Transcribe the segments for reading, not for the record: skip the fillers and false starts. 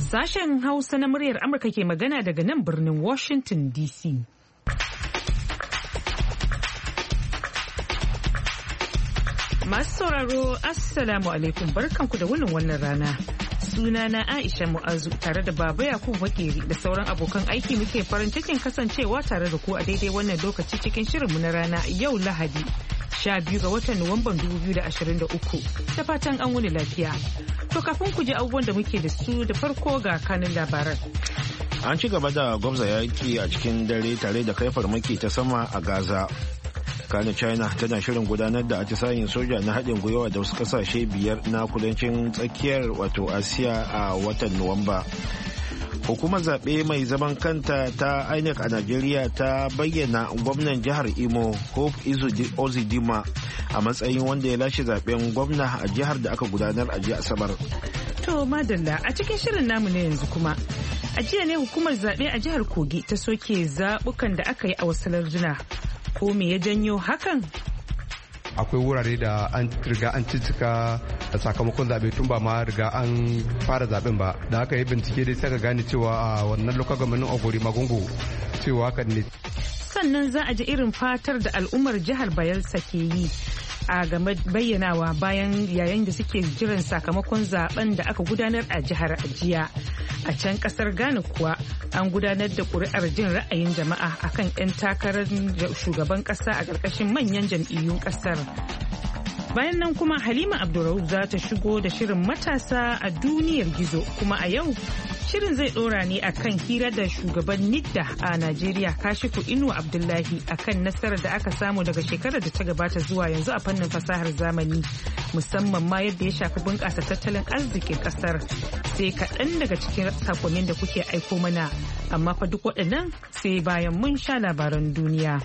Sashen Hausa na muryar Amurka ke magana daga nan birnin Washington DC. Masu sauraro, Assalamu alaikum, barkanku da wannan rana. Sunana Aisha Mu'azu tare da Baba Yakubu Makeri da sauran abokan aiki muke farin cikin kasancewa tare da ku a daidai wannan lokaci cikin shirinmu na rana yau Lahadi 12 ga watan Nuwamban 2023. Da fatan an wuni lafiya. To kafin ku ji abubuwan da muke da su da farko ga kanin labaran. An ci gaba da gwamza yaki a cikin dare tare da kai farmaki ta sama a Gaza. Kano China tana shirin gudanar da atisayin soja na haɗin gwiwa da wasu ƙasashe biyar na kudancin tsakiyar wato Asiya a watan Nuwamba. Hukumar zaɓe mai zaman kanta ta INEC a Najeriya ta bayyana gwamnan jihar Imo Hope Uzodinma a matsayin wanda ya lashe zaɓen gwamna a jihar da aka gudanar a jiya Asabar. To madalla a cikin shirin namu na yanzu kuma. A jiya ne hukumar zaɓe a jihar Kogi ta soke zaɓukan da aka yi a wasu larduna. Ko me ya janyo hakan? Akwai wurare da an riga an cicika sakamakon zaɓe tun ba ma riga an fara zaɓen ba, da aka yi bincike dai sai ka gane cewa a wannan local government Ogori Magungu cewa hakan ne. Sannan za a ji irin fatar da al'ummar jihar Bayelsa ke yi a game bayyanawa bayan yayin da suke jiran sakamakon zaben da aka gudanar a jihar jiya. A can kasar Ghana kuwa an gudanar da ƙuri'ar jin ra'ayin jama'a akan 'yan takarar shugaban ƙasa a ƙarƙashin manyan jam'iyyun ƙasar. Bayan nan kuma Halima Abdurrauf za ta shigo da shirin matasa a duniyar gizo, kuma a yau shirin zai ɗora ne akan hira da shugaban NIDDA a Najeriya Kashifu Inuwa Abdullahi akan nasarar da aka samu daga shekarar da ta gabata zuwa yanzu a fannin fasahar zamani, musamman ma yadda ya shafi bunƙasa tattalin arzikin ƙasar. Sai kaɗan daga cikin sakonnin da kuke aiko mana, amma fa duk waɗannan sai bayan mun sha labaran duniya.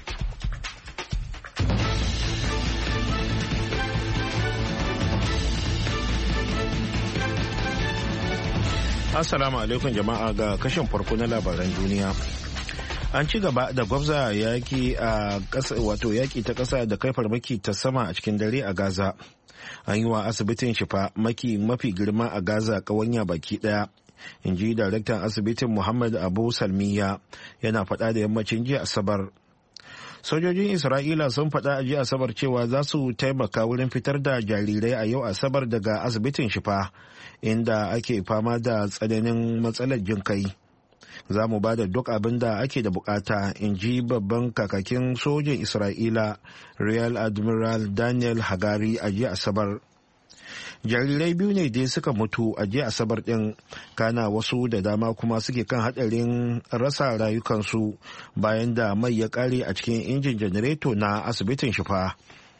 Assalamu alaikum jama'a ga kashin farko na labaran duniya. An ci gaba da gwabza yaki a ƙasa wato yaki ta ƙasa da kai farmaki ta sama a cikin dare a Gaza. An yi wa asibitin Shifa mafi girma a Gaza ƙawanya baki ɗaya. In ji daraktan asibitin Muhammad Abu Salmiya yana faɗa da yammacin jiya Asabar. Sojojin Isra'ila sun faɗa a jiya Asabar cewa za su taimaka wurin fitar da jarirai a yau Asabar daga asibitin Shifa, inda ake fama da tsananin matsalar jin kai. Za mu ba da duk abin da ake da bukata, in ji babban kakakin sojin Isra'ila Real Admiral Daniel Hagari a jiya Asabar. Jarirai biyu ne dai suka mutu a jiya Asabar ɗin, kana wasu da dama kuma suke kan haɗarin rasa rayukansu bayan da mai ya ƙare a cikin injin janareto na asibitin Shifa.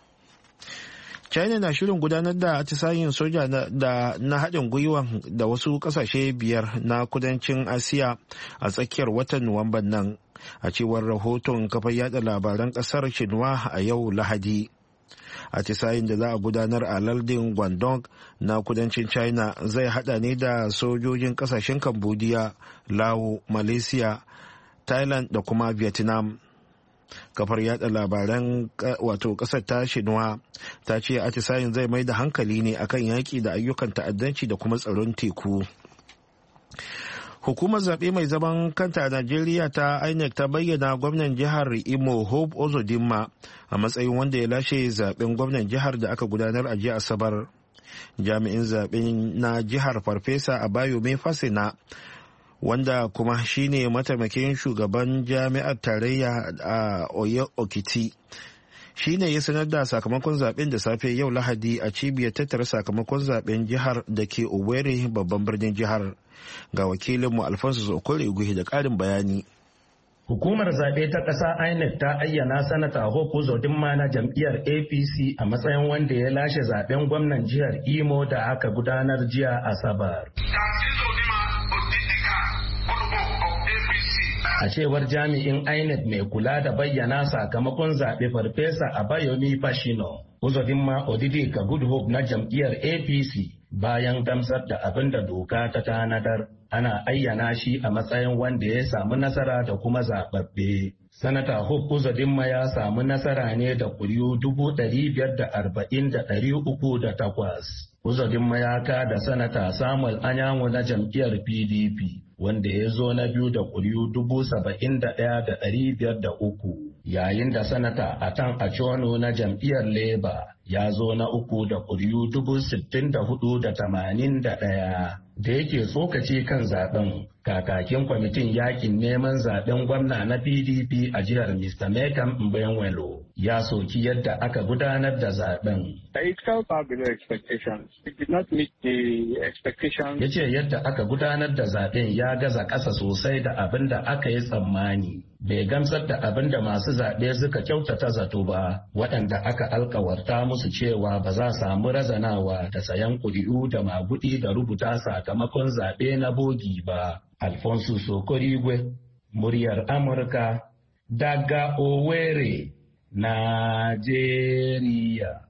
China na shirin gudanar da atisayin soja na haɗin gwiwa da wasu ƙasashe biyar na kudancin Asiya a tsakiyar watan Nuwamban nan, a cewar rahoton kafar yada labaran ƙasar Xinhua a yau Lahadi. Atisayin da za a gudanar a lardin Guangdong na kudancin China zai hada ne da sojojin ƙasashen Cambodia, Laos, Malaysia, Thailand da kuma Vietnam. Kafar yada labaran wato kasar ta Xinhua ta ce atisayin zai mai da hankali ne akan yaki da ayyukan ta'addanci da kuma tsaron teku. Hukumar zaɓe mai zaman kanta a Najeriya ta INEC ta bayyana gwamnan jihar Imo Hope Uzodinma a matsayin wanda ya lashe zaɓen gwamnan jihar da aka gudanar a jiya Asabar. Jami'in zaɓen na jihar Farfesa Abayomi Fasina, wanda kuma shine mataimakin shugaban jami'ar tarayya a Oyo Okiti, shine ya sanar da sakamakon zaben da safe yau Lahadi a cibiyar tattara sakamakon zaben jihar da ke Owerri, babban birnin jihar. Ga wakilinmu Alfonso Okore Guhi da ƙarin bayani. Hukumar zaɓe ta ƙasa INEC ta ayyana sanata Hope Uzodinma na jam'iyyar APC a matsayin wanda ya lashe zaben gwamnan jihar Imo da aka gudanar jiya Asabar. A cewar jami'in INEC mai kula da bayyana sakamakon zaɓe Farfesa Abayomi Fashino, Uzodinma Odidi Good Hope na jam'iyyar APC bayan gamsar da abin da doka ta tanadar, ana ayyana shi a matsayin wanda ya samu nasara da kuma zaɓaɓɓe. Sanata Hope Uzodinma ya samu nasara ne da ƙuri'u 540,308. Uzodin mayaka da sanata Samuel Anyanwu na jam'iyyar PDP wanda ya zo na biyu da ƙuri'u 71,503 yayin da sanata Atan Achono na jam'iyyar Labour ya zo na uku da ƙuri'u 64,081. Da yake tsokaci kan zaben kakakin kwamitin yakin neman zaben gwamna na PDP a jihar Mr. Mekam Mbenwelo ya soki yadda aka gudanar da zaben. Ya ce yadda aka gudanar da zaben ya gaza ƙasa sosai da abin da aka yi tsammani. Bai gamsar da abin da masu zaɓe suka kyautata zato ba, waɗanda aka alkawarta musu cewa ba za samu razanawa da sayan ƙuri'u da maguɗi da rubuta sakamakon zaɓe na bogi ba. Alfonso Sokorigwe, muryar Amurka, daga Owerri, Najeriya.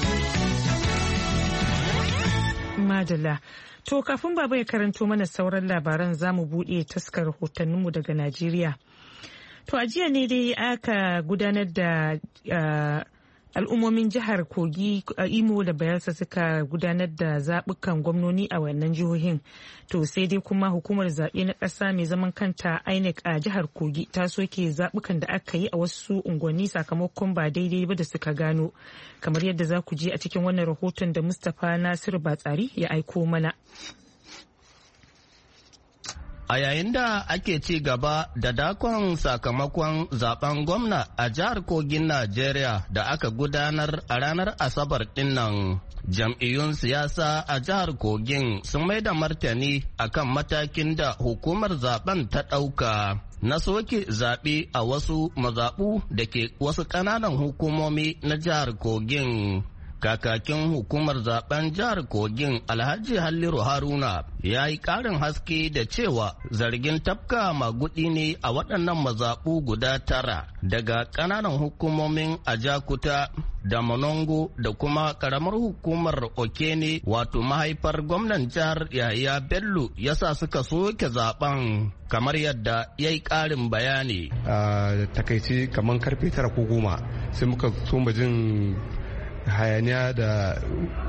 Madala. To kafin baba ya karanto mana sauran labaran za mu buɗe taskar rahotanninmu daga Najeriya. To a jiya ne dai aka gudanar da al'ummomin jihar Kogi, Imo da Bayelsa suka gudanar da zaɓukan gwamnoni a wannan jihohin. To sai dai kuma hukumar zaɓe na ƙasa mai zaman kanta INEC a jihar Kogi ta soke zaɓukan da aka yi a wasu unguwanni sakamakon ba daidai ba da suka gano. Kamar yadda za ku ji a cikin wannan rahoton da Mustapha Nasiru Batsari ya aiko mana. A yayin da ake ci gaba da dakon sakamakon zaben gwamna a jihar Kogin Najeriya da aka gudanar a ranar Asabar dinnan, jam'iyyun siyasa a jihar Kogin sun mai da martani akan matakin da hukumar zaben ta ɗauka na soke zaɓe a wasu mazaɓu da ke wasu ƙananan hukumomi na jihar Kogin. Kakakin hukumar zaben jihar Kogin Alhaji Halliru Haruna ya yi ƙarin haske da cewa zargin tafka magudi ne a waɗannan mazaɓu guda 9 daga ƙananan hukumomin Ajakuta da Monongo da kuma ƙaramar hukumar Okene wato mahaifar gwamnan jihar Yahaya Bello yasa suka soke zaben kamar yadda ya yi ƙarin bayani. Takaici kamar karfe 9 ko 10 sai muka soma jin hayaniya da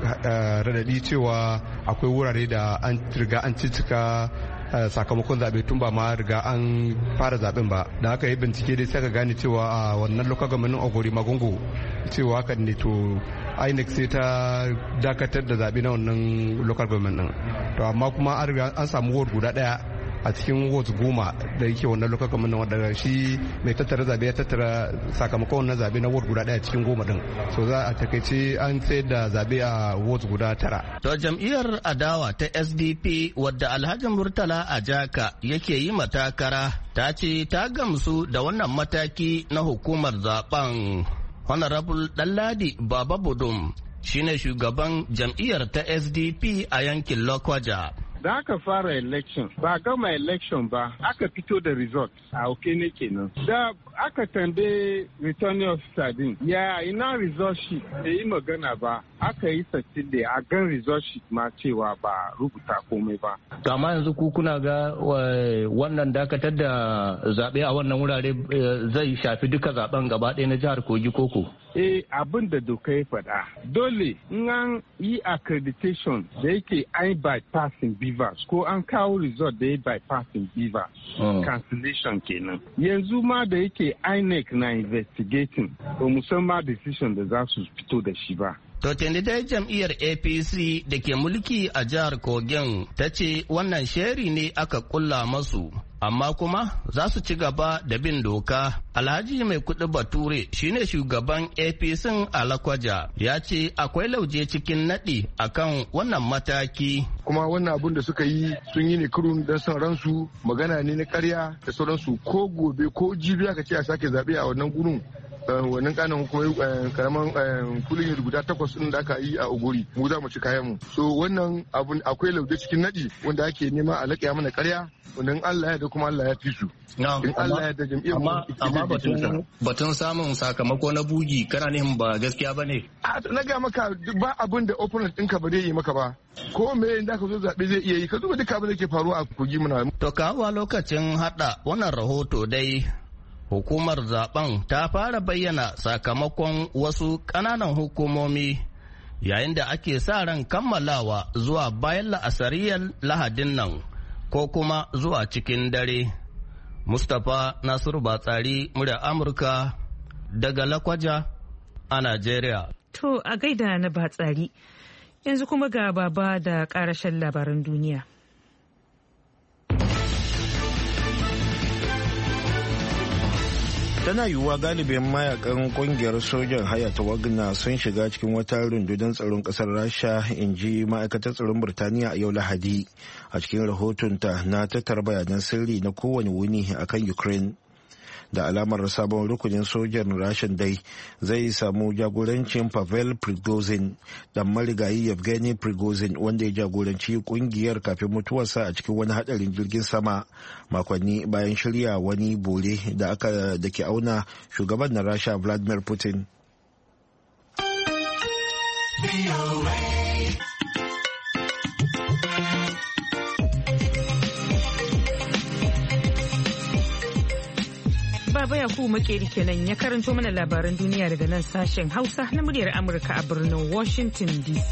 radadi cewa akwai wurare da an riga an cicika sakamakon zaɓe tun ba ma riga an fara zaɓen ba, da aka yi bincike dai sai ka gane cewa a wannan local government Ogori Magongo cewa haka ne to INEC sai ta dakatar da zaɓe na wannan local government din. To amma kuma an riga an samu ward guda ɗaya a cikin wards 10 da yake wannan local government wanda shi mai tattara zabe ya tattara sakamakon wannan zabe na ward guda daya cikin 10 din, so za a takaice an tsayar da zabe a wards guda 9. To jam'iyyar adawa ta SDP wadda Alhaji Murtala Ajaka yake yi matakara ta ce ta gamsu da wannan mataki na hukumar zaben. Honorable Ɗanladi Baba Budum shine shugaban jam'iyyar ta SDP a yankin Lokwaja. Da aka fara election ba gama election ba aka fito da result a Okene kenan. Da aka tambaye returning officer din ya ina result sheet da yi magana ba, aka yi satin a gan result sheet ma cewa ba rubuta komai ba. To amma yanzu ku kuna ga wannan dakatar da zaɓe a wannan wurare zai shafi duka zaben gaba ɗaya na jihar Kogi koko? Abin da doka ya faɗa dole in an yi accreditation da yake an bypassing beavers ko an kawo result da ya bypassing beavers cancellation kenan. Yanzu ma da yake INEC na investigating ba musamman decision da za su fito da shi ba. To dai jam'iyyar APC da ke mulki a jihar Kogin ta ce wannan sheri ne aka kulla masu, amma kuma za su ci gaba da bin doka. Alhaji Mai Kuɗi Bature shine shugaban APC a Lakwaja ya ce akwai lauje cikin naɗi akan wannan mataki. Kuma wannan abun da suka yi sun yi ne kurun don son ransu, magana ne na ƙarya da sauransu, ko gobe ko jibi aka ce a sake zaɓe a wannan gurin. Wannan kanan kuma karaman kulin guda 8 din da aka yi a Ogori mu za mu ci kayan mu, so wannan abun akwai laude cikin nadi wanda ake nema a laƙiya mana ƙarya, wannan Allah ya da kuma Allah ya fi su. In Allah ya da jam'iyyar mu amma batun samun sakamako na bugi kana nihin ba gaskiya bane. Na ga maka ba abin da opponent ɗinka ba zai yi maka ba, ko me da ka zo zaɓe zai iya yi, ka duba duka abin da ke faruwa a Kogi muna. To kawo lokacin hada wannan rahoto dai hukumar zaben ta fara bayyana sakamakon wasu ƙananan hukumomi yayin da ake sa ran kammalawa zuwa bayan la'asariyar Lahadin nan ko kuma zuwa cikin dare. Mustapha Nasiru Batsari, murya Amurka daga Lakwaja a Najeriya. To a gaida na Batsari, yanzu kuma ga baba da karashen labaran duniya. Tana yiwuwa galibin mayakan kungiyar sojan haya ta Wagner sun shiga cikin wata rundunar tsaron kasar Rasha, in ji ma'aikatar tsaron Birtaniya a yau Lahadi a cikin rahotonta na tattara bayanan sirri na kowane wuni akan Ukraine. Da alamar sabon rukunin sojan Rashan dai zai samu jagorancin Pavel Prigozhin da marigayi Yevgeny Prigozhin, wanda ya jagoranci kungiyar kafin mutuwarsa a cikin wani hadarin jirgin sama makonni bayan shirya wani bore da ke auna shugaban na Rasha Vladimir Putin. Baba Yakubu Makeri kenan ya karanto mana labaran duniya daga nan sashen Hausa na muryar Amurka a birnin Washington DC.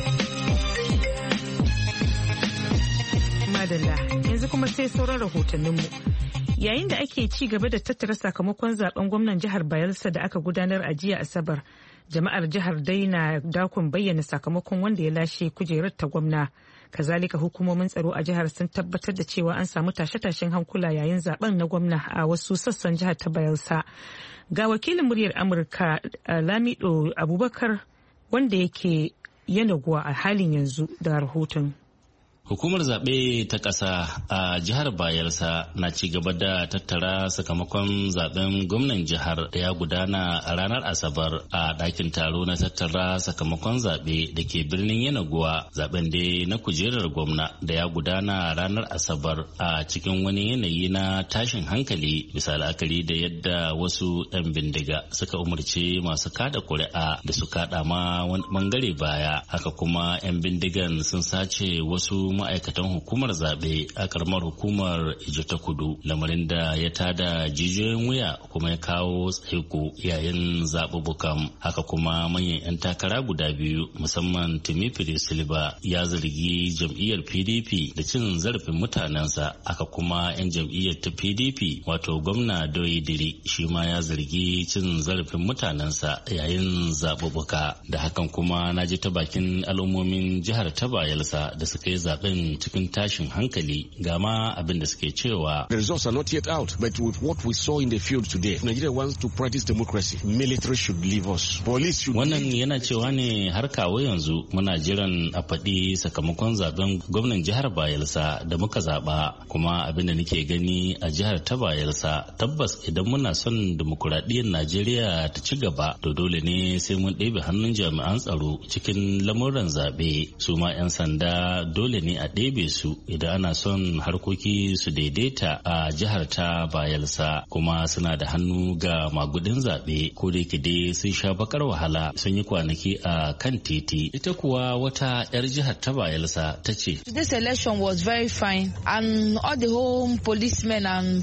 Madalla, yanzu kuma sai sauran rahotanninmu. Yayin da ake ci gaba da tattara sakamakon zaben gwamnan jihar Bayelsa da aka gudanar a jiya Asabar, jama'ar jihar dai na dakon bayyana sakamakon wanda ya lashe kujerar ta gwamna. Kazalika hukumomin tsaro a jihar sun tabbatar da cewa an samu tashe-tashen hankula yayin zaben na gwamna a wasu sassan jihar ta Bayelsa. Ga wakilin muryar Amurka Lamido Abubakar wanda yake Yanaguwa a halin yanzu da rahoton. Hukumar zaɓe ta ƙasa a jihar Bayelsa na ci gaba da tattara sakamakon zaɓen gwamnan jihar da ya gudana a ranar Asabar a ɗakin taro na tattara sakamakon zaɓe da ke birnin Yanaguwa. Zaɓen dai na kujerar gwamna da ya gudana ranar Asabar a cikin wani yanayi na tashin hankali bisa la'akari da yadda wasu 'yan bindiga suka umarci masu kada ƙuri'a da su kaɗa ma wani ɓangare baya. Haka kuma 'yan bindigan sun sace wasu ma'aikatan hukumar zaɓe a karamar hukumar Ijo ta Kudu, lamarin da ya tada jijiyoyin wuya kuma ya kawo tsaiko yayin zaɓuɓɓukan. Haka kuma manyan 'yan takara guda biyu musamman Timothy Silva ya zargi jam'iyyar PDP da cin zarafin mutanensa. Haka kuma 'yan jam'iyyar ta PDP wato gwamna Doyidiri shi ma ya zargi cin zarafin mutanensa yayin zaɓuɓɓuka. Da hakan kuma na ji ta bakin al'ummomin jihar ta Bayelsa da suka yi zaɓen cikin tashin hankali, ga ma abin da suke cewa. The results are not yet out, but with what we saw in the field today, Nigeria wants to practice democracy. Military should leave us. Police should. Wannan yana cewa ne har kawo yanzu muna jiran a faɗi sakamakon zaben gwamnan jihar Bayelsa da muka zaɓa, kuma abin da nake gani a jihar ta Bayelsa tabbas idan muna son demokuraɗiyyar Najeriya ta ci gaba to dole ne sai mun ɗebe hannun jami'an tsaro cikin lamuran zaɓe. Su ma 'yan sanda dole ne a ɗebe su idan ana son harkoki su daidaita a jihar ta Bayelsa, kuma suna da hannu ga magudin zaɓe, ko da yake dai sun sha bakar wahala sun yi kwanaki a kan titi. Ita kuwa wata 'yar jihar ta Bayelsa ta ce, This election was very fine and all the home policemen and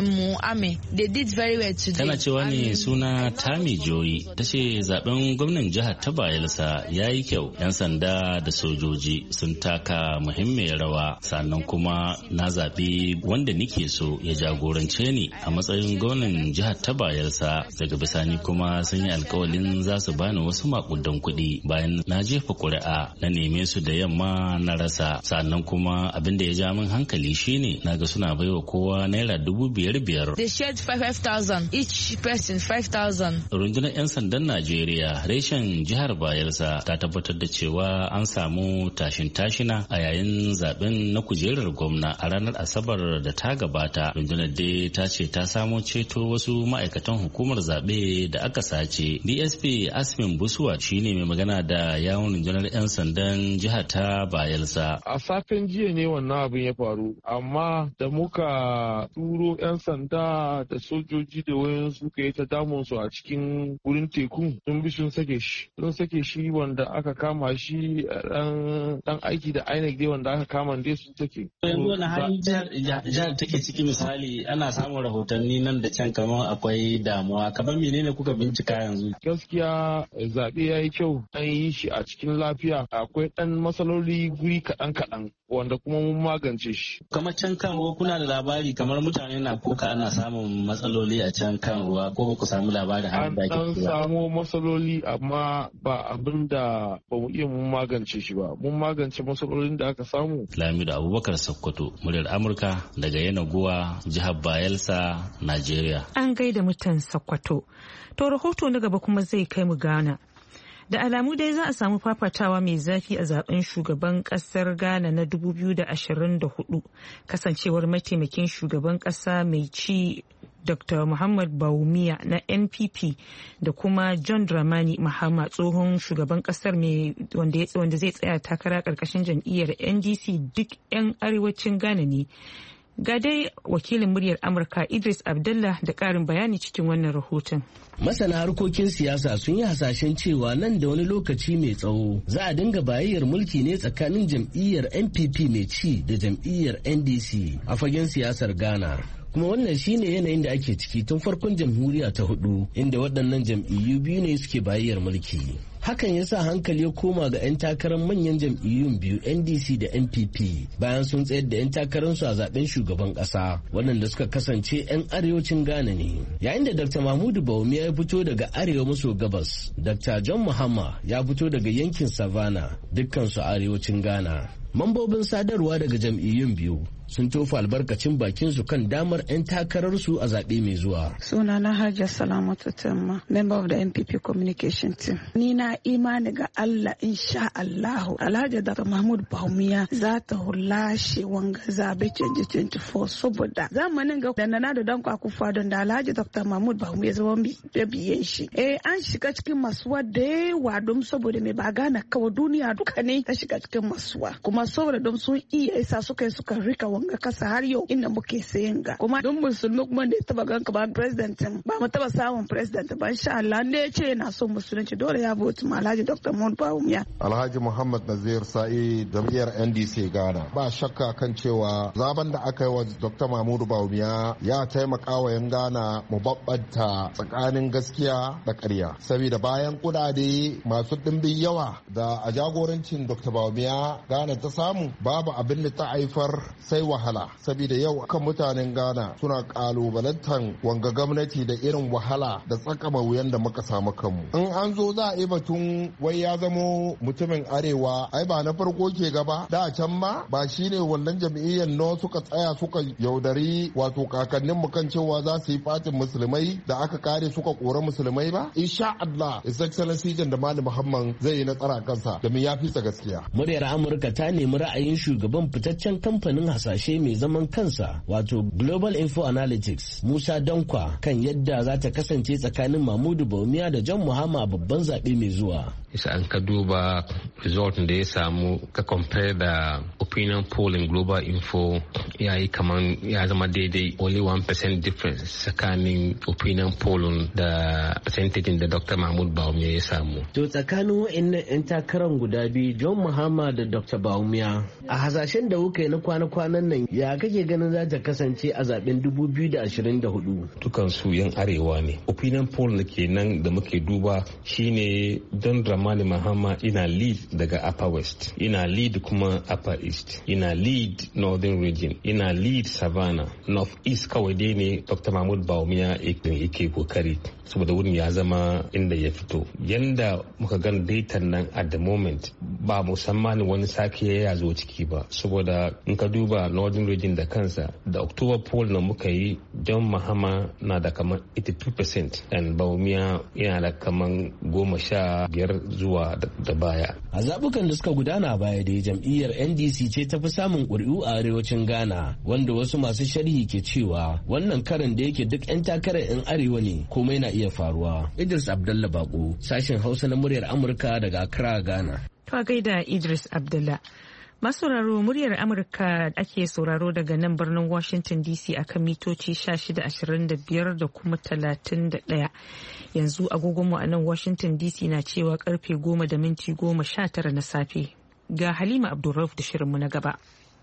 army they did very well today. Tana cewa ne suna Tami Joyi, ta ce zaben gwamnan jihar ta Bayelsa ya yi kyau, 'yan sanda da sojoji sun taka muhimmiyar rawa, sannan kuma na zaɓi wanda nike so ya jagorance ni a matsayin gwamnan jihar ta Bayelsa. Daga bisani kuma sun yi alkawalin za su bani wasu makudan kuɗi bayan na jefa ƙuri'a, na neme su da yamma na rasa. Sannan kuma abin da ya ja min hankali shine naga suna baiwa kowa naira 5,500. They shared 5,000 each person 5,000. Rundunar 'yan sandan Najeriya reshen jihar Bayelsa ta tabbatar da cewa an samu tashin-tashina a yayin zaben na kujerar gwamna a ranar Asabar da ta gabata. Rundunar dai ta ce ta samo ceto wasu ma'aikatan hukumar zaɓe da aka sace. DSP Asmin Buswa shine mai magana da yawon rundunar 'yan sandan jihar ta Bayelsa. A safen jiya ne wannan abin ya faru, amma da muka turo 'yan sanda da sojoji da wayan suka yi ta damun su a cikin wurin teku, sun bi sun sake shi wanda aka kama shi dan aiki da INEC dai wanda aka kama dai sun take. Yanzu wani hali jihar take ciki, misali ana samun rahotanni nan da can kamar akwai damuwa, kamar menene kuka bincika yanzu? Gaskiya zaɓe ya yi kyau, an yi shi a cikin lafiya, akwai ɗan matsaloli guri kaɗan wanda kuma mun magance shi. Kamar can kan ruwa kuna da labari kamar mutane na kuka ana samun matsaloli a can kan ruwa, ko ba ku samu labarin har da an samu matsaloli amma ba abin da ba mu iya mun magance shi ba. Mun magance matsalolin da aka samu. Lamido Abubakar Sokoto, muryar Amurka daga Yenagoa, jihar Bayelsa, Najeriya. An gaida mutan Sokoto. To rahoto na gaba kuma zai kai mu Ghana. Da alamu dai za a samu fafatawa mai zafi a zaben shugaban kasar Ghana na 2024 kasancewar mataimakin shugaban kasa mai ci Dr. Muhammad Bawumia na NPP da kuma John Dramani Mahama tsohon shugaban kasar wanda zai tsaya takara karkashin jam'iyyar NDC duk 'yan arewacin Ghana ne. Ga dai wakilin muryar Amurka Idris Abdullah da ƙarin bayani cikin wannan rahoton. Masana harkokin siyasa sun yi hasashen cewa nan da wani lokaci mai tsawo za a dinga bayayyar mulki ne tsakanin jam'iyyar NPP mai ci da jam'iyyar NDC a fagen siyasar Ghana. Kuma wannan shine yanayin da ake ciki tun farkon jamhuriya ta 4 inda waɗannan jam'iyyu biyu ne suke bayayyar mulki. Hakan ya sa hankali ya koma ga 'yan takarar manyan jam'iyyun biyu NDC da NPP bayan sun tsayar da 'yan takararsu a zaben shugaban ƙasa waɗanda suka kasance 'yan arewacin Ghana ne. Yayin da Dr. Mahmudu Bawumia ya fito daga arewa maso gabas, Dr. John Mahama ya fito daga yankin Savannah, dukkansu arewacin Ghana. Mambobin sadarwa daga jam'iyyun biyu sun tofa albarkacin bakinsu kan damar 'yan takararsu a zaɓe mai zuwa. Sunana Hajiya Salamatu Tamma, member of the NPP communication team. Ni na imani ga Allah insha Allahu Alhaji Dr. Mahmud Bawumia za ta hulashe wanga zaɓe 2024 saboda zamanin ga danana da danko akufa don da Alhaji Dr. Mahmud Bawumia zama biyan shi. An shiga cikin masuwa da yawa don saboda mai ba gana kawai duniya duka ne ta shiga cikin masuwa. Kuma saboda don sun iya isa suka rika wanga kasa har yau inda muke sayan ga kuma don musulmi kuma da ya taba ganka ba president ba mu taba samun president ba insha Allah ne yace yana son musulunci dole ya vote ma Alhaji Dr. Mahmud Bawumia. Alhaji Muhammad Nazir Sa'i jam'iyyar NDC Ghana ba shakka kan cewa zaben da aka yi wa Dr. Mahmud Bawumia ya taimaka wa yan Ghana mu babbanta tsakanin gaskiya da ƙarya saboda bayan kudade masu dimbin yawa da a jagorancin Dr. Bawumia Ghana ta samu babu abin da ta haifar sai wahala saboda yau kan mutanen Ghana suna kalubalantar wanga gwamnati da irin wahala da tsakama wuyan da muka samu kanmu. In an zo za a yi batun wai ya zamo mutumin arewa ai ba na farko ke gaba da can ma ba shine wannan jam'iyyar no suka tsaya suka yaudari wato kakannin mu kan cewa za su yi fatin musulmai da aka kare suka kora musulmai ba insha Allah His Excellency Jan da Malam Muhammad zai yi nasara kansa da ya fi sa gaskiya. Muryar Amurka ta nemi ra'ayin shugaban fitaccen kamfanin hasashe mai zaman kansa wato Global Info Analytics Musa Dankwa kan yadda za ta kasance tsakanin Mahmudu Bawumia da John Mahama a babban zaɓe mai zuwa. Isa an ka duba result da ya samu ka compare da opinion polling Global Info ya yi kaman ya zama daidai only 1% difference tsakanin opinion polling da percentage da Dr. Mahmud Bawumia ya samu. To tsakanin wa'annan 'yan takarar guda biyu John Mahama da Dr. Bawumia a hasashen da kuka yi na kwana-kwanan nan ya kake ganin za ta kasance a zaben 2024? Dukansu 'yan arewa ne. Opinion poll da ke nan da muke duba shine John Dramani Mahama ina lead daga Upper West, ina lead kuma Upper East, ina lead Northern Region, ina lead Savannah. North East kawai dai ne Dr. Mahmud Bawumia yake kokari saboda wurin ya zama inda ya fito. Yanda muka gan datan nan at the moment ba musamman wani sake ya zo ciki ba saboda in ka duba Northern Region da kansa da October poll na muka yi John Mahama na da kaman 82% and Bawumia yana da kaman 15 zuwa da baya. A zabukan da suka gudana baya da jam'iyyar NDC ce ta fi samun ƙuri'u a arewacin Ghana wanda wasu masu sharhi ke cewa wannan karin da yake duk 'yan takarar 'yan arewa ne komai na iya faruwa. Idris Abdullah Bako sashen Hausa na muryar Amurka daga Accra, Ghana. To gaida Idris Abdullah. Masauraro muryar Amurka ake sauraro daga nan birnin Washington DC akan mitoci 1625 da kuma 31. Yanzu agogonmu a nan Washington DC na cewa karfe 10:19 na safe. ga Halima Abdulrauf da shirinmu na gaba.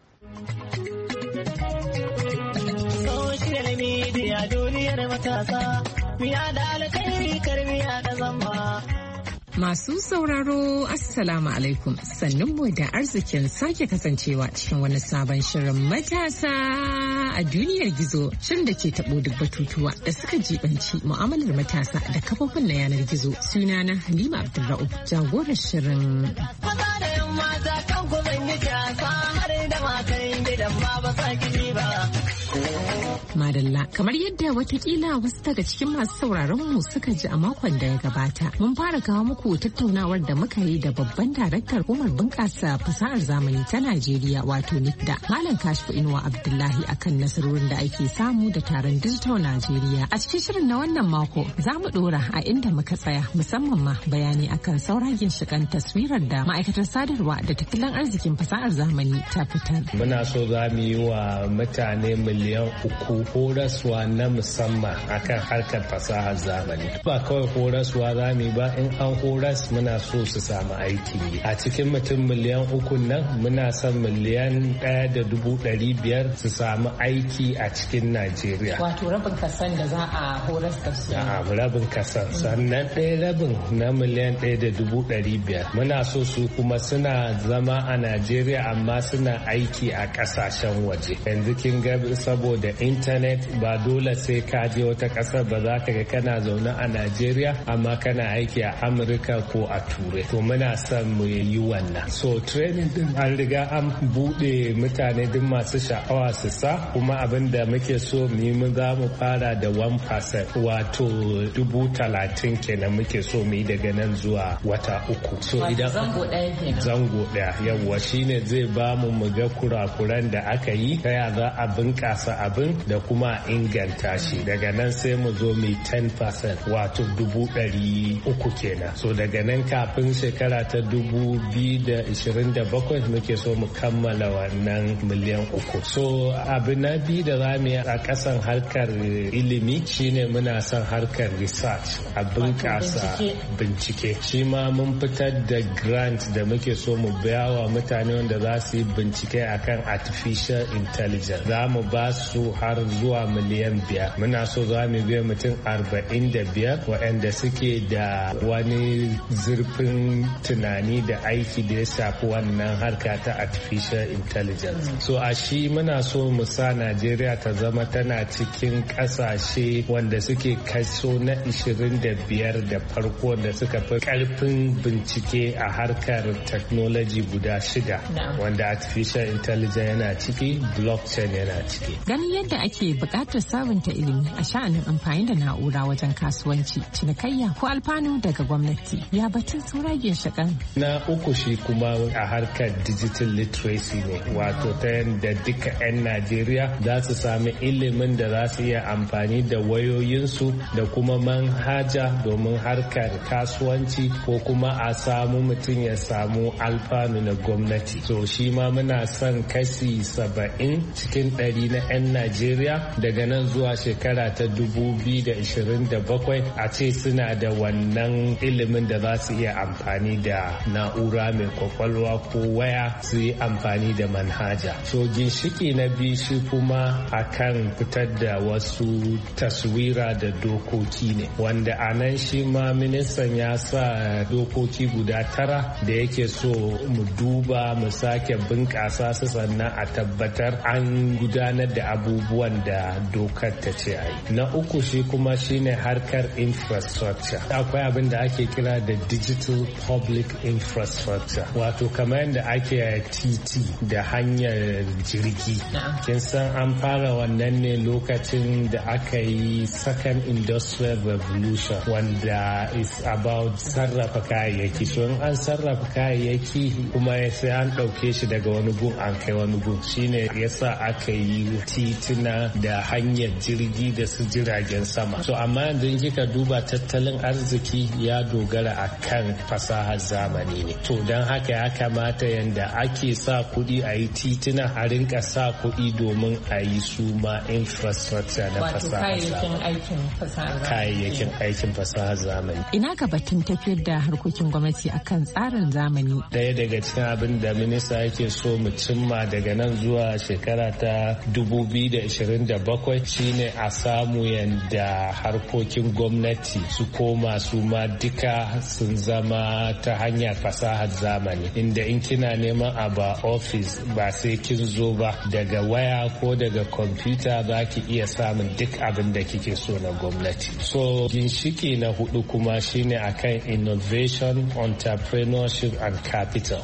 Social media duniyar matasa, miya da alkhairi karmiya da zamba. Masu sauraro Assalamu alaikum, sannunmu da arzikin sake kasancewa cikin wani sabon shirin matasa a duniyar gizo, shirin da ke taɓo duk batutuwa da suka jibanci mu'amalar matasa da kafofin na yanar gizo. Sunana Halima Abdulra'uf, jagorar shirin. Maza da yan mata kan ku zan yi kyasa har da matan gidan ba sa gini ba. Madalla, kamar yadda watakila wasu daga cikin masu sauraron mu suka ji a makon da ya gabata, mun fara kawo muku tattaunawar da muka yi da babban daraktar hukumar bunƙasa fasahar zamani ta Najeriya wato NIFDA, Malam Kashifu Inuwa Abdullahi akan nasarorin da ake samu da taron Digital Najeriya. A cikin shirin na wannan mako za mu ɗora a inda muka tsaya, musamman ma bayani akan sauran ginshiƙan taswirar da ma'aikatar sadarwa da tattalin arzikin fasahar zamani ta fitar. Muna so za mu yi wa mutane miliyan 3 horaswa na musamman akan harkar fasahar zamani. Ba kawai horaswa za mu ba, in an horas muna so su samu aiki. A cikin mutum miliyan 3 nan muna son miliyan 1.500 su samu aiki a cikin Najeriya. Wato rabin kasan da za a horas da su. Rabin kasan. Sannan ɗaya rabin na miliyan 1.500 muna so su kuma suna zama a Najeriya amma suna aiki a ƙasashen waje. Yanzu kin ga saboda intanet ba dole sai ka je wata ƙasar ba, za ka ga kana zaune a Najeriya amma kana aiki a Amurka ko a Turai. To muna son mu yi wannan. So training din an riga an bude mutane duk masu sha'awa su sa, kuma abin da muke so mu yi mun za mu fara da 1% wato 30,000 kenan muke so mu yi daga nan zuwa wata 3. So idan zango ɗaya yawwa shine zai ba mu ga kurakuran da aka yi, ta ya za a bunƙasa abin da kuma inganta shi. Daga nan sai mu zo mu 10% wato 300,000 kenan. So daga nan kafin shekara ta 2027 muke so mu kammala wannan miliyan 3. So abu na biyu da za mu yi a ƙasan harkar ilimi shine muna son harkar research, a bunƙasa bincike. Shi ma mun fitar da grant da muke so mu biya wa mutane wanda za su yi bincike akan artificial intelligence. Za mu ba su har zuwa miliyan 5. Muna so za mu biya mutum 45 waɗanda suke da wani zurfin tunani da aiki da ya shafi wannan harka ta artificial intelligence. So a shi muna so mu sa Najeriya ta zama tana cikin ƙasashe wanda suke kaso na 25 da farko da suka fi ƙarfin bincike a harkar technology guda 6 wanda artificial intelligence yana ciki, blockchain yana ciki. Ganin yadda ake buƙatar sabunta ilimi a sha'anin amfani da na'ura wajen kasuwanci, cinikayya ko alfanu daga gwamnati, ya batun sauragen shakan. Na uku shi kuma a harkar digital literacy ne, wato ta yadda duka 'yan Najeriya za su sami ilimin da za su iya amfani da wayoyinsu da kuma manhaja domin harkar kasuwanci, ko kuma a samu mutum ya samu alfanu na gwamnati. So shi ma muna son kashi 70 cikin 100 na 'yan Najeriya daga nan zuwa shekara ta 2027 a ce suna da wannan ilimin da za su iya amfani da na'ura mai kwakwalwa ko waya su yi amfani da manhaja. So ginshiki na biyu shi kuma akan fitar da wasu taswira da dokoki ne, wanda a nan shi ma ministan ya sa dokoki guda 9 da yake so mu duba mu sake bunƙasa su, sannan a tabbatar an gudanar da abubuwan da dokar ta ce a yi. Na uku shi kuma shine harkar infrastructure. Akwai abin da ake kira da digital public infrastructure, wato kamar yadda ake titi da hanyar jirgi. Kin san an fara wannan ne lokacin da aka yi second industrial revolution, wanda is about sarrafa kayayyaki. So in an sarrafa kayayyaki kuma sai an ɗauke shi daga wani gun an kai wani gun, shine yasa aka yi titina kuma da hanyar jirgi da su jiragen sama. So amma yanzu kika duba tattalin arziki ya dogara a kan fasahar zamani ne. To don haka ya kamata yanda ake sa kuɗi a yi titina a rinka sa kuɗi domin a yi su ma infrastructure na fasahar zamani. Kayayyakin aikin fasahar zamani. Ina ka batun tafiyar da harkokin gwamnati akan tsarin zamani. Daya daga cikin abin da minista yake so mu cimma daga nan zuwa shekara ta 2027 shine a samu yanda harkokin gwamnati su koma su ma duka sun zama ta hanyar fasahar zamani, inda in kina neman abu a ofis ba sai kin zo ba, daga waya ko daga kwamfuta za ki iya samun duk abin da kike so na gwamnati. So ginshiki na hudu kuma shine akan innovation, entrepreneurship and capital,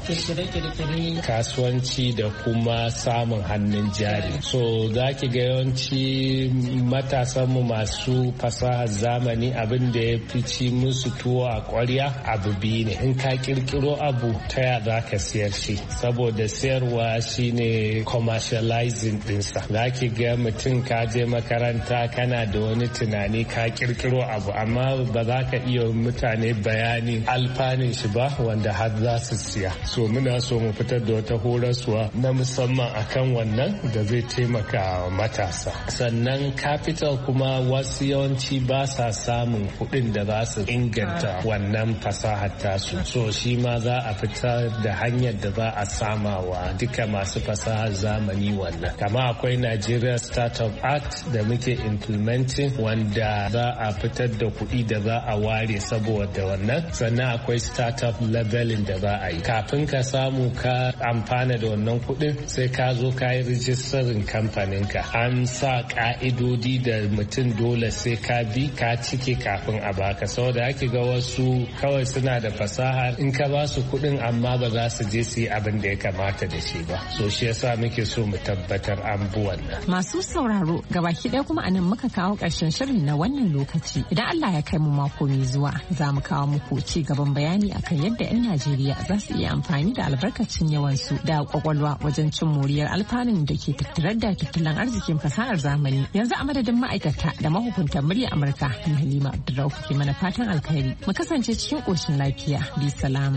kasuwanci da kuma samun hannun jari. So za ki ga yawanci matasanmu masu fasahar zamani abin da ya fi ci musu tuwo a kwarya abu biyu ne. In ka kirkiro abu ta ya za ka siyar shi, saboda siyarwa shine commercializing dinsa. Za ki ga mutum ka je makaranta kana da wani tunani ka kirkiro abu amma ba za ka iya mutane bayani alfanin shi ba wanda har za su siya. So muna so mu fitar da wata horaswa na musamman akan wannan da zai taimaka matasa. Sannan capital kuma wasu yawanci ba sa samun kuɗin da za su inganta wannan fasahar tasu. So shi ma za a fitar da hanyar da za a samawa duka masu fasahar zamani wannan. Kama akwai Nigeria Startup Act da muke implementing wanda za a fitar da kuɗi da za a ware saboda wannan. Sannan akwai startup leveling da za a yi. Kafin ka samu ka amfana da wannan kuɗin sai ka zo ka yi rijistarin kamfaninka. An sa ka'idodi da mutum dole sai ka bi ka cike kafin a baka. Saboda ake ga wasu kawai suna da fasaha in ka ba su kuɗin amma ba za su je su yi abin da ya kamata da shi ba. So shi yasa muke so mu tabbatar an bi wannan. Masu sauraro gabaki ɗaya kuma anan muka kawo ƙarshen shirin na wannan lokaci. Idan Allah ya kai mu mako mai zuwa za mu kawo muku ci gaban bayani akan yadda 'yan Najeriya za su iya amfani da albarkacin yawansu da kwakwalwa wajen cin moriyar alfanun da ke tattare da tattalin arzikin fasahar zamani. Yanzu a madadin ma'aikata da mahukuntan murya Amurka, ni Halima Abdurrauf ke mana fatan alkhairi. Mu kasance cikin ƙoshin lafiya. Bi salam.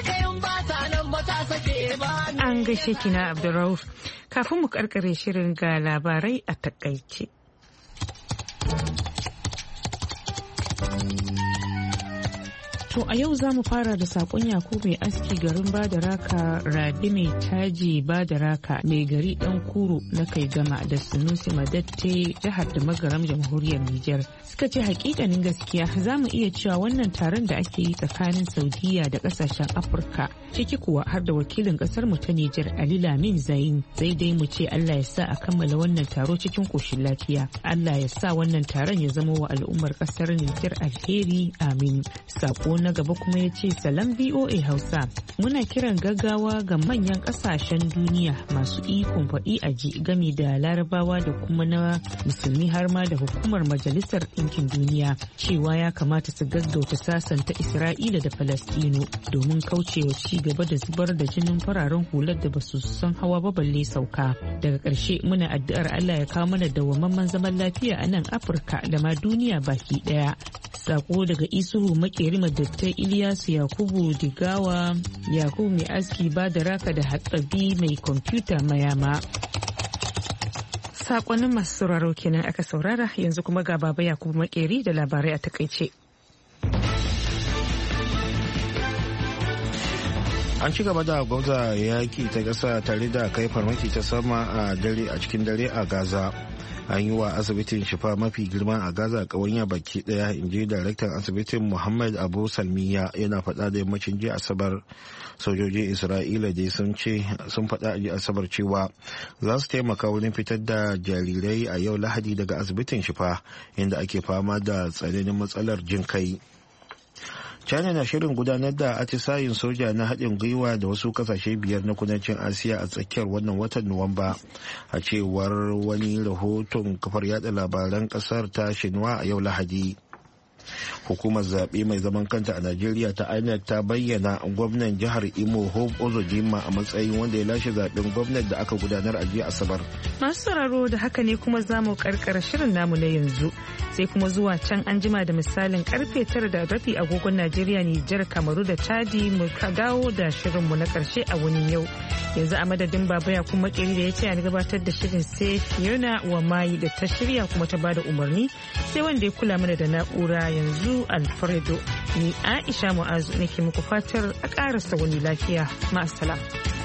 An gaishe kina Abdurrauf. Kafin mu karkare shirin ga labarai a takaice. To a yau za mu fara da sakon Yakubu mai aski garin Badaraka, Rabi mai caji Badaraka, mai gari dan Kuru na kai gama da Sunusi Madatte jihar da Magaram jamhuriyar Nijar. Suka ce hakikanin gaskiya za mu iya cewa wannan taron da ake yi tsakanin Saudiya da kasashen Afirka, ciki kuwa har da wakilin kasar mu ta Nijar Ali Lamin Zain, sai dai mu ce Allah ya sa a kammala wannan taro cikin koshin lafiya. Allah ya sa wannan taron ya zama wa al'ummar kasar Nijar alheri, amin. Sako na gaba kuma ya ce salam VOA Hausa, muna kiran gaggawa ga manyan kasashen duniya masu ikon faɗi a ji game da larabawa da kuma na musulmi har ma da hukumar majalisar ɗinkin duniya cewa ya kamata su gaggauta sasanta Isra'ila da Falastino domin kaucewa ci gaba da zubar da jinin fararen hular da basu san hawa ba balle sauka. Daga ƙarshe muna addu'ar Allah ya kawo mana dawwammamen zaman lafiya a nan Afirka da ma duniya baki ɗaya. Sako daga Isuhu Makeri Madattai Iliyasu Yakubu Digawa, Yakubu mai aski Badaraka da Hatsabi mai kwamfuta Mayama. Sakonin masu sauraro kenan aka saurara, yanzu kuma ga Baba Yakubu Makeri da labarai a takaice. An ci gaba da gwamza yaki ta ƙasa tare da kai farmaki ta sama a cikin dare a Gaza. An yi wa asibitin shifa mafi girma a Gaza ƙawanya baki daya, in ji daraktan asibitin Muhammad Abu Salmiya yana faɗa da yammacin jiya Asabar. Sojojin Isra'ila dai sun faɗa a jiya Asabar cewa za su taimaka wurin fitar da jarirai a yau Lahadi daga asibitin shifa inda ake fama da tsananin matsalar jin kai. China na shirin gudanar da atisayin soja na haɗin gwiwa da wasu kasashe 5 na kudancin Asiya a tsakiyar wannan watan Nuwamba, a cewar wani rahoton kafar yada labaran ƙasar ta Xinhua a yau Lahadi. Hukumar zaɓe mai zaman kanta a Najeriya ta INEC ta bayyana gwamnan jihar Imo Hope Uzodinma a matsayin wanda ya lashe zaɓen gwamnati da aka gudanar a jiya Asabar. Masu sauraro da haka ne kuma za mu karkara shirin namu na yanzu sai kuma zuwa can an jima da misalin karfe 9:30 agogon Najeriya, Nijar, Kamaru da Chadi mu dawo da shirinmu na karshe a wani yau. Yanzu a madadin Baba ya kuma Makeri da ya ce a gabatar da shirin sai Fiona wa Mayi da ta shirya kuma ta bada umarni sai wanda ya kula mana da na'ura yanzu Alfredo. Ni Aisha Mu'azu nake muku fatar a ƙarasa wani lafiya. Ma'assalam.